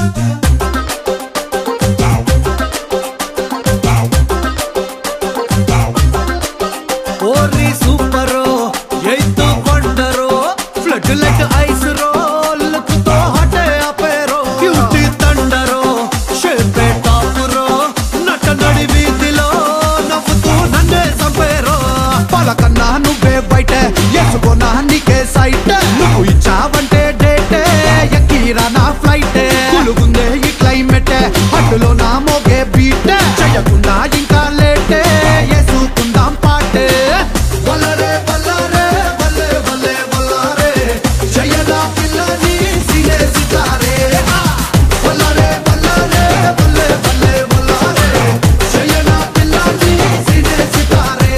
ఓరి సూపరో ఎయిత్ వండరో ఫ్లడ్ లైక్ ఐస్ రోల్ తో హటే అపేరో బ్యూటీ తండరో షేపే టాపురో నట నడి వీధిలో నవ్వుతూ నన్నే సంపేరో పలకన్నా నువ్వే బయట ఎసుకోనా నీకే సైట్ నువ్వు ఇచ్చావంటే డేటే ఎక్కిరా నా ఫ్లైట్ కులుగుందే ఈ క్లైమేట్ హట్టులో నా మోగే బీట్ చేయకుండా ఇంకా లేటే ఏసుకుందాం పాటే వల్లరే వల్లరే వల్లే వల్లే వల్లరే జయనా పిల్లని సినే సితారే వల్లరే వల్లరే వల్లే వల్లే వల్లరే జయనా పిల్లని సినే సితారే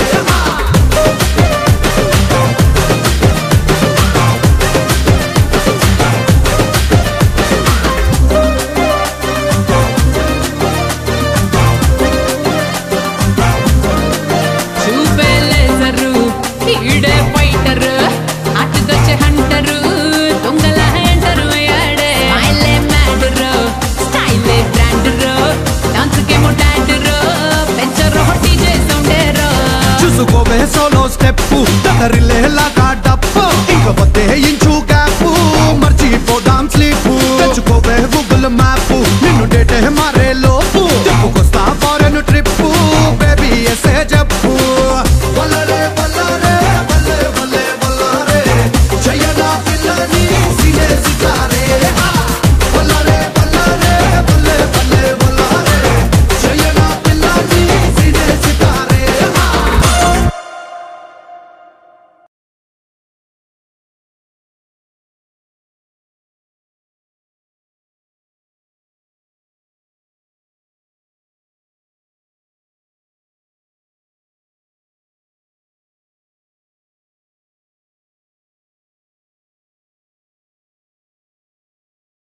ఈడే ఫైటర్ అటుకొచ్చే హంటరు దొంగల హంటరు యాడే స్మైలే మ్యాడరు స్టైలే బ్రాండరు డాన్స్ కేమో డాండరు పెంచరు డీజే సౌండరు చూసుకోవే సోలో స్టెప్